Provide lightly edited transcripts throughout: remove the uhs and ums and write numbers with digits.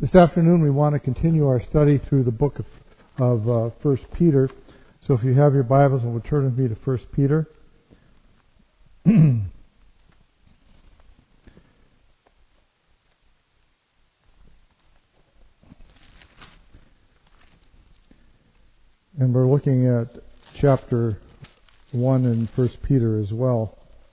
This afternoon we want to continue our study through the book of 1 Peter. So if you have your Bibles, we'll turn with me to 1 Peter. And we're looking at chapter 1 in 1 Peter as well.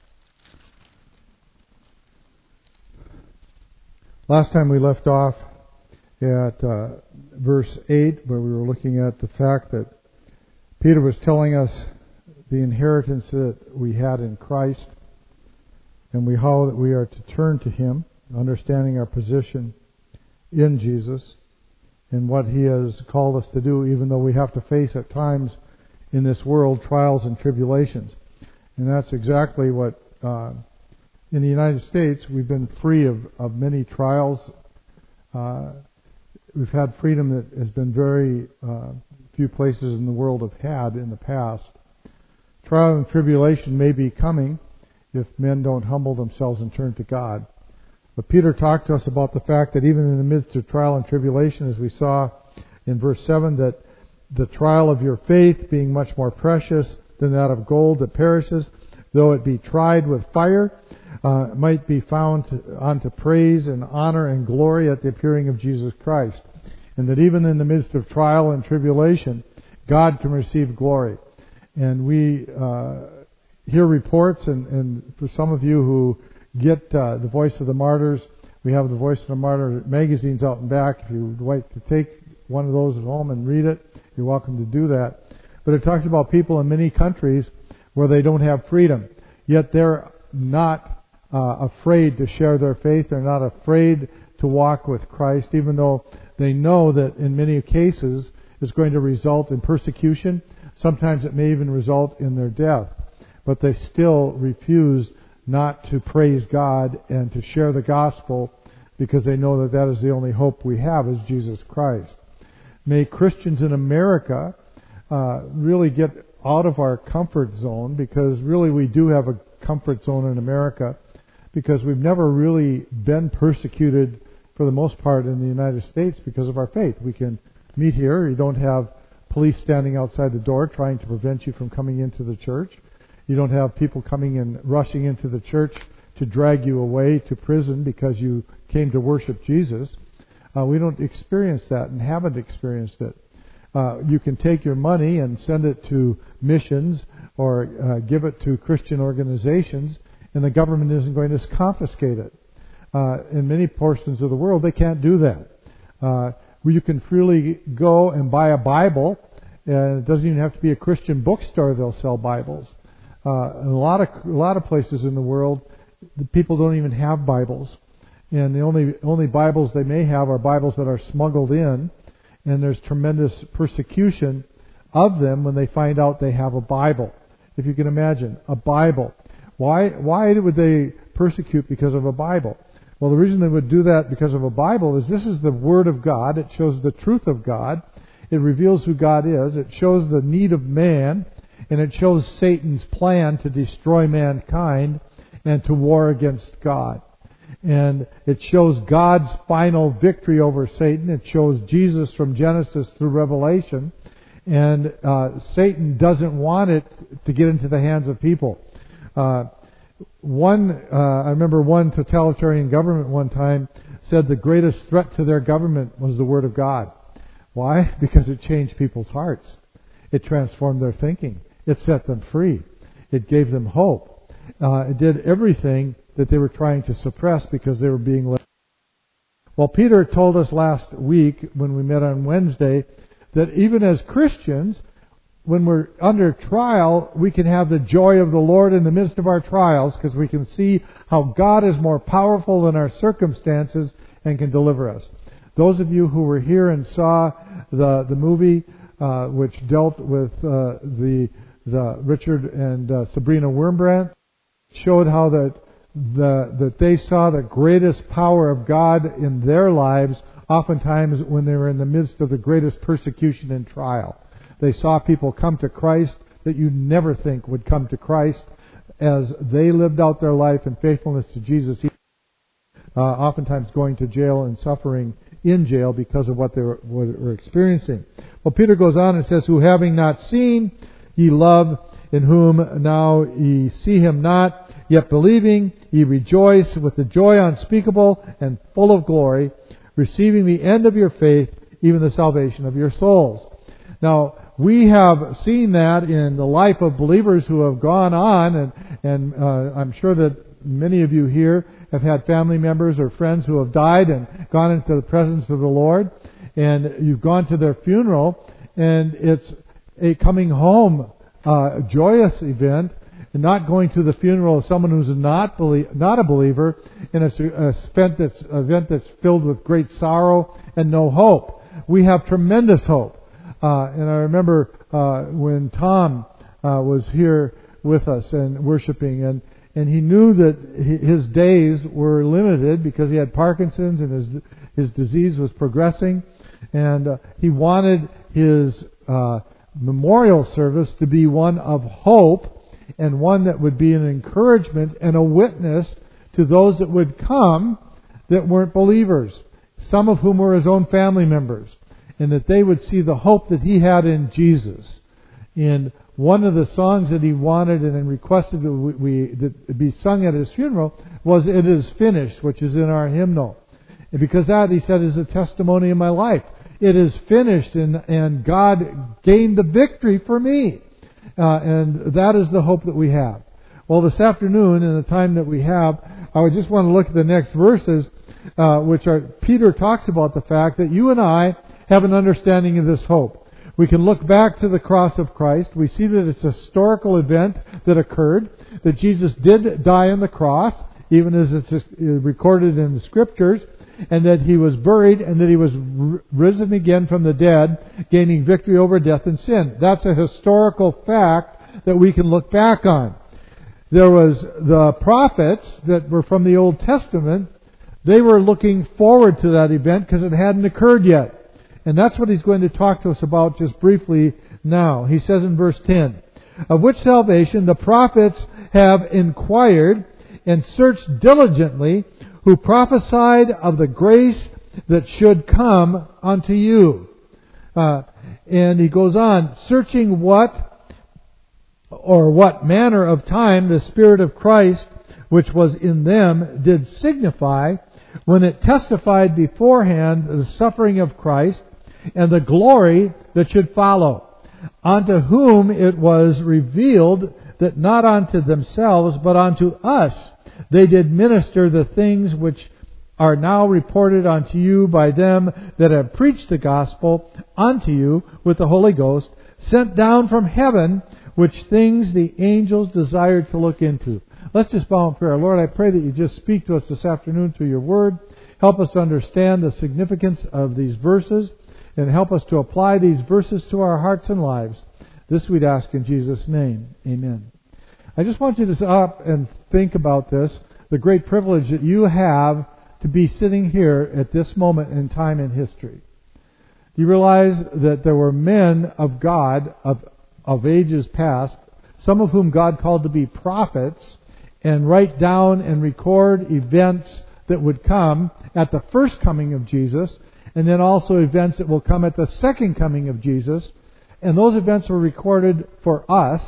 Last time we left off at verse 8, where we were looking at the fact that Peter was telling us the inheritance that we had in Christ, and how that we are to turn to Him, understanding our position in Jesus and what He has called us to do, even though we have to face at times in this world trials and tribulations. And that's exactly what, in the United States, we've been free of many trials. We've had freedom that has been very few places in the world have had in the past. Trial and tribulation may be coming if men don't humble themselves and turn to God. But Peter talked to us about the fact that even in the midst of trial and tribulation, as we saw in verse 7, that the trial of your faith, being much more precious than that of gold that perishes, though it be tried with fire, might be found unto praise and honor and glory at the appearing of Jesus Christ. And that even in the midst of trial and tribulation, God can receive glory. And we hear reports, and for some of you who get the Voice of the Martyrs, we have the Voice of the Martyr magazines out and back. If you would like to take one of those at home and read it, you're welcome to do that. But it talks about people in many countries where they don't have freedom, yet they're not afraid to share their faith. They're not afraid to walk with Christ, even though they know that in many cases it's going to result in persecution. Sometimes it may even result in their death. But they still refuse not to praise God and to share the gospel, because they know that that is the only hope we have, is Jesus Christ. May Christians in America really get out of our comfort zone, because really we do have a comfort zone in America, because we've never really been persecuted for the most part in the United States because of our faith. We can meet here. You don't have police standing outside the door trying to prevent you from coming into the church. You don't have people coming and rushing into the church to drag you away to prison because you came to worship Jesus. We don't experience that and haven't experienced it. You can take your money and send it to missions or give it to Christian organizations, and the government isn't going to confiscate it. In many portions of the world, they can't do that. You can freely go and buy a Bible, and it doesn't even have to be a Christian bookstore. They'll sell Bibles. In a lot of places in the world, the people don't even have Bibles, and the only Bibles they may have are Bibles that are smuggled in, and there's tremendous persecution of them when they find out they have a Bible. If you can imagine, a Bible. Why would they persecute because of a Bible? Well, the reason they would do that because of a Bible is this is the Word of God. It shows the truth of God. It reveals who God is. It shows the need of man, and it shows Satan's plan to destroy mankind and to war against God. And it shows God's final victory over Satan. It shows Jesus from Genesis through Revelation. And Satan doesn't want it to get into the hands of people. I remember one totalitarian government one time said the greatest threat to their government was the Word of God. Why? Because it changed people's hearts. It transformed their thinking. It set them free. It gave them hope. It did everything that they were trying to suppress because they were being led. Well, Peter told us last week when we met on Wednesday that even as Christians, when we're under trial, we can have the joy of the Lord in the midst of our trials, because we can see how God is more powerful than our circumstances and can deliver us. Those of you who were here and saw the movie which dealt with the Richard and Sabrina Wurmbrand, showed how that they saw the greatest power of God in their lives oftentimes when they were in the midst of the greatest persecution and trial. They saw people come to Christ that you'd never think would come to Christ as they lived out their life in faithfulness to Jesus. Oftentimes going to jail and suffering in jail because of what they were experiencing. Well, Peter goes on and says, who having not seen, ye love, in whom now ye see him not, yet believing, ye rejoice with the joy unspeakable and full of glory, receiving the end of your faith, even the salvation of your souls. Now, we have seen that in the life of believers who have gone on, and I'm sure that many of you here have had family members or friends who have died and gone into the presence of the Lord, and you've gone to their funeral, and it's a coming home joyous event, and not going to the funeral of someone who's not a believer, and it's an event that's filled with great sorrow and no hope. We have tremendous hope. And I remember when Tom was here with us and worshiping, and he knew that his days were limited because he had Parkinson's and his disease was progressing, and he wanted his memorial service to be one of hope and one that would be an encouragement and a witness to those that would come that weren't believers, some of whom were his own family members, and that they would see the hope that he had in Jesus. And one of the songs that he wanted and requested that be sung at his funeral was "It Is Finished," which is in our hymnal. And because that, he said, is a testimony in my life. It is finished, and God gained the victory for me. And that is the hope that we have. Well, this afternoon, in the time that we have, I would just want to look at the next verses, which are, Peter talks about the fact that you and I have an understanding of this hope. We can look back to the cross of Christ. We see that it's a historical event that occurred, that Jesus did die on the cross, even as it's recorded in the Scriptures, and that He was buried, and that He was risen again from the dead, gaining victory over death and sin. That's a historical fact that we can look back on. There was the prophets that were from the Old Testament. They were looking forward to that event because it hadn't occurred yet. And that's what he's going to talk to us about just briefly now. He says in verse 10, of which salvation the prophets have inquired and searched diligently, who prophesied of the grace that should come unto you. And he goes on, searching what manner of time the Spirit of Christ, which was in them, did signify, when it testified beforehand the suffering of Christ, and the glory that should follow, unto whom it was revealed that not unto themselves, but unto us they did minister the things which are now reported unto you by them that have preached the gospel unto you with the Holy Ghost, sent down from heaven, which things the angels desired to look into. Let's just bow in prayer. Lord, I pray that you just speak to us this afternoon through your word. Help us to understand the significance of these verses, and help us to apply these verses to our hearts and lives. This we'd ask in Jesus' name. Amen. I just want you to stop and think about this, the great privilege that you have to be sitting here at this moment in time in history. Do you realize that there were men of God of ages past, some of whom God called to be prophets, and write down and record events that would come at the first coming of Jesus, and then also events that will come at the second coming of Jesus. And those events were recorded for us,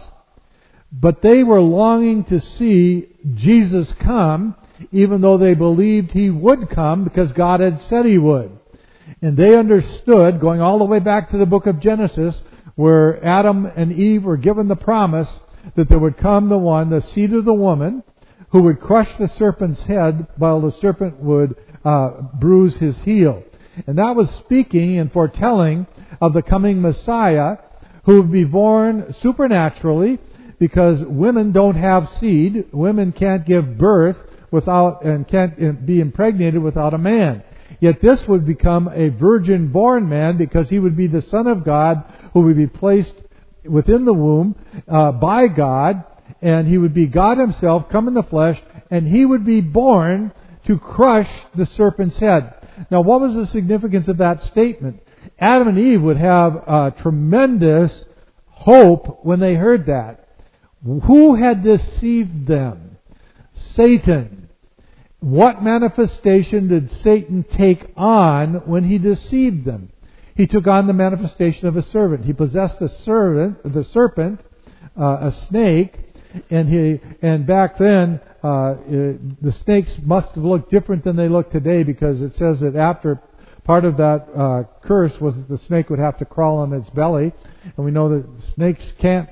but they were longing to see Jesus come, even though they believed He would come because God had said He would. And they understood, going all the way back to the book of Genesis, where Adam and Eve were given the promise that there would come the one, the seed of the woman, who would crush the serpent's head while the serpent would bruise his heel. And that was speaking and foretelling of the coming Messiah, who would be born supernaturally, because women don't have seed. Women can't give birth without, and can't be impregnated without a man. Yet this would become a virgin-born man, because he would be the Son of God, who would be placed within the womb by God, and he would be God Himself, come in the flesh, and he would be born to crush the serpent's head. Now, what was the significance of that statement? Adam and Eve would have tremendous hope when they heard that. Who had deceived them? Satan. what manifestation did Satan take on when he deceived them? He took on the manifestation of a serpent. He possessed the serpent, a snake, and back then the snakes must have looked different than they look today, because it says that after part of that curse was that the snake would have to crawl on its belly, and we know that snakes can't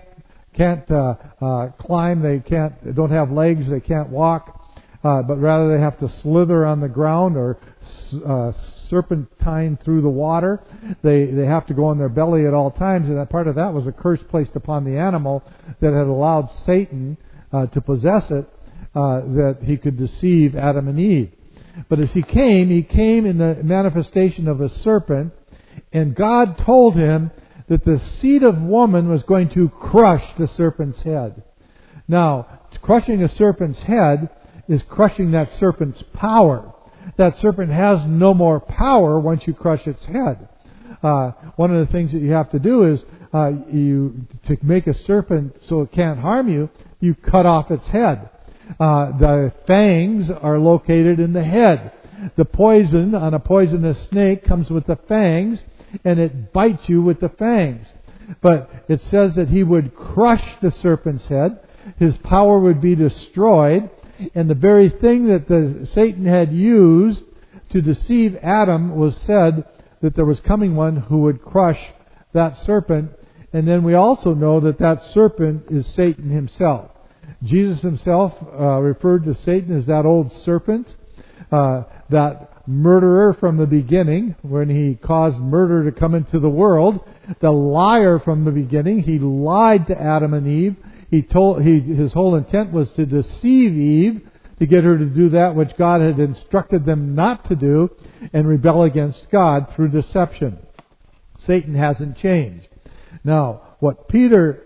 climb, they don't have legs, they can't walk. But rather they have to slither on the ground or serpentine through the water. They have to go on their belly at all times, and that part of that was a curse placed upon the animal that had allowed Satan to possess it, that he could deceive Adam and Eve. But as he came in the manifestation of a serpent, and God told him that the seed of woman was going to crush the serpent's head. Now, crushing a serpent's head is crushing that serpent's power. That serpent has no more power once you crush its head. One of the things that you have to do is, to make a serpent so it can't harm you, you cut off its head. The fangs are located in the head. The poison on a poisonous snake comes with the fangs, and it bites you with the fangs. But it says that he would crush the serpent's head. His power would be destroyed. And the very thing that Satan had used to deceive Adam was said that there was coming one who would crush that serpent. And then we also know that that serpent is Satan himself. Jesus himself referred to Satan as that old serpent, that murderer from the beginning, when he caused murder to come into the world, the liar from the beginning. He lied to Adam and Eve. His whole intent was to deceive Eve, to get her to do that which God had instructed them not to do, and rebel against God through deception. Satan hasn't changed. Now, what Peter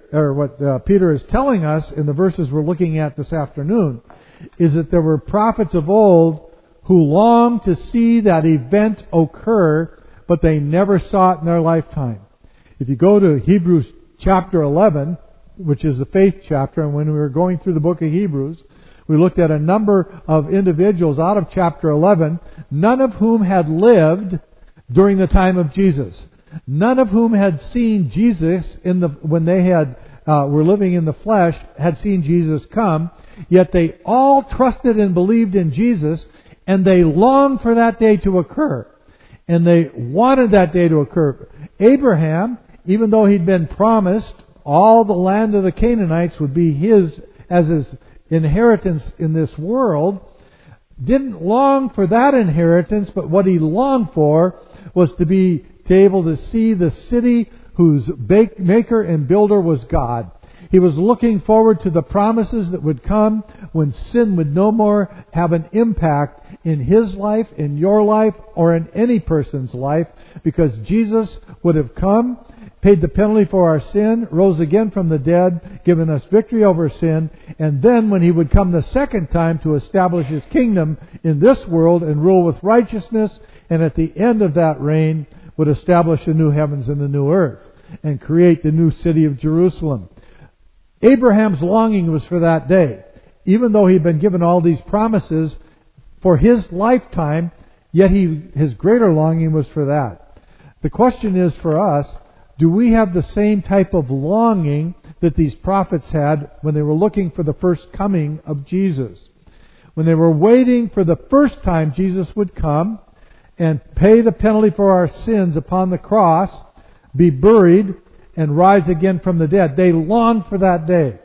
is telling us in the verses we're looking at this afternoon is that there were prophets of old who longed to see that event occur, but they never saw it in their lifetime. If you go to Hebrews chapter 11, which is the faith chapter, and when we were going through the book of Hebrews, we looked at a number of individuals out of chapter 11, none of whom had lived during the time of Jesus. None of whom had seen Jesus when they were living in the flesh, had seen Jesus come, yet they all trusted and believed in Jesus, and they longed for that day to occur. And they wanted that day to occur. Abraham, even though he'd been promised all the land of the Canaanites would be his as his inheritance in this world, didn't long for that inheritance, but what he longed for was to be able to see the city whose maker and builder was God. He was looking forward to the promises that would come when sin would no more have an impact in his life, in your life, or in any person's life, because Jesus would have come, paid the penalty for our sin, rose again from the dead, given us victory over sin, and then when he would come the second time to establish his kingdom in this world and rule with righteousness, and at the end of that reign would establish the new heavens and the new earth and create the new city of Jerusalem. Abraham's longing was for that day. Even though he'd been given all these promises for his lifetime, yet his greater longing was for that. The question is for us, do we have the same type of longing that these prophets had when they were looking for the first coming of Jesus? When they were waiting for the first time Jesus would come and pay the penalty for our sins upon the cross, be buried, and rise again from the dead. They longed for that day.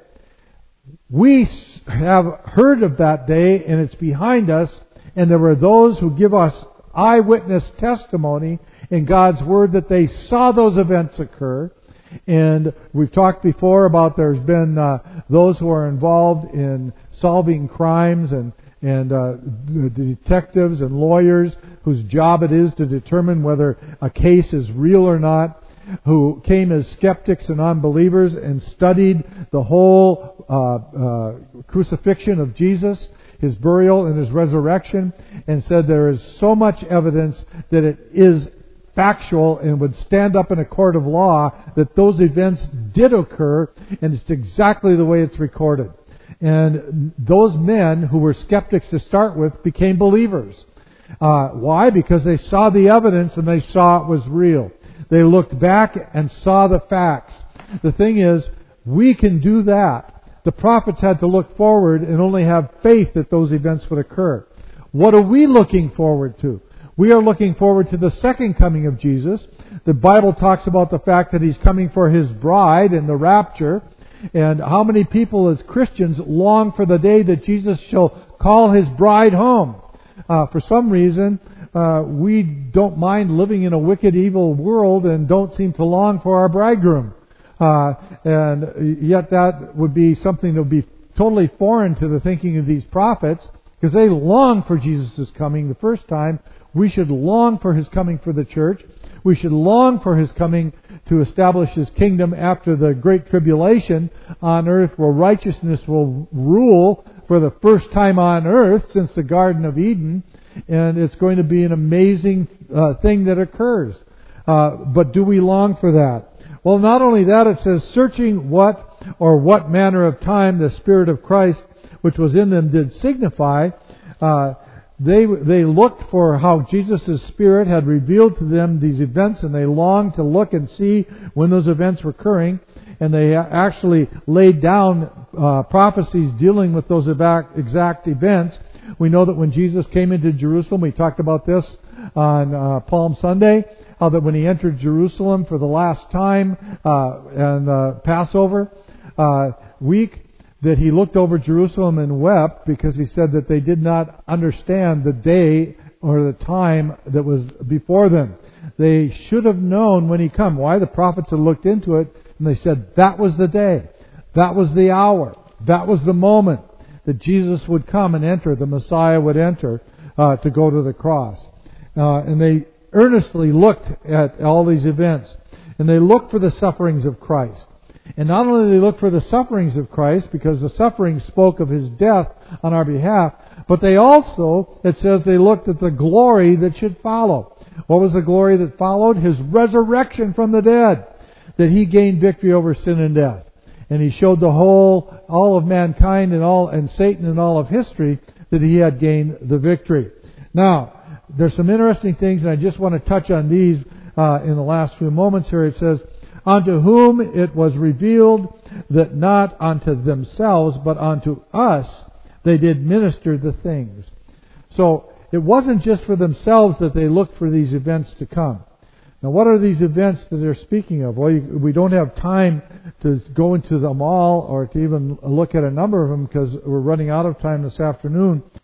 We have heard of that day, and it's behind us, and there were those who give us eyewitness testimony in God's Word that they saw those events occur. And we've talked before about there's been those who are involved in solving crimes and detectives and lawyers whose job it is to determine whether a case is real or not, who came as skeptics and unbelievers and studied the whole crucifixion of Jesus, his burial and his resurrection, and said there is so much evidence that it is factual and would stand up in a court of law that those events did occur, and it's exactly the way it's recorded. And those men who were skeptics to start with became believers. Why? Because they saw the evidence and they saw it was real. They looked back and saw the facts. The thing is, we can do that. The prophets had to look forward and only have faith that those events would occur. What are we looking forward to? We are looking forward to the second coming of Jesus. The Bible talks about the fact that He's coming for His bride in the rapture. And how many people as Christians long for the day that Jesus shall call His bride home? For some reason, we don't mind living in a wicked, evil world and don't seem to long for our bridegroom. And yet that would be something that would be totally foreign to the thinking of these prophets, because they long for Jesus' coming the first time. We should long for His coming for the church. We should long for His coming to establish His kingdom after the great tribulation on earth, where righteousness will rule for the first time on earth since the Garden of Eden. And it's going to be an amazing thing that occurs. But do we long for that? Well, not only that, it says, searching what manner of time the Spirit of Christ which was in them did signify. They looked for how Jesus' Spirit had revealed to them these events, and they longed to look and see when those events were occurring. And they actually laid down prophecies dealing with those exact events. We know that when Jesus came into Jerusalem, we talked about this on Palm Sunday, how that when He entered Jerusalem for the last time and Passover week, that He looked over Jerusalem and wept, because He said that they did not understand the day or the time that was before them. They should have known when He come. Why? The prophets had looked into it, and they said that was the day, that was the hour, that was the moment that Jesus would come and enter, the Messiah would enter to go to the cross. And they earnestly looked at all these events, and they looked for the sufferings of Christ. And not only did they look for the sufferings of Christ, because the sufferings spoke of His death on our behalf, but they also, it says, they looked at the glory that should follow. What was the glory that followed? His resurrection from the dead. That He gained victory over sin and death. And He showed all of mankind and Satan and all of history that He had gained the victory. Now, there's some interesting things, and I just want to touch on these in the last few moments here. It says, unto whom it was revealed that not unto themselves, but unto us they did minister the things. So, it wasn't just for themselves that they looked for these events to come. Now, what are these events that they're speaking of? Well, we don't have time to go into them all or to even look at a number of them, because we're running out of time this afternoon.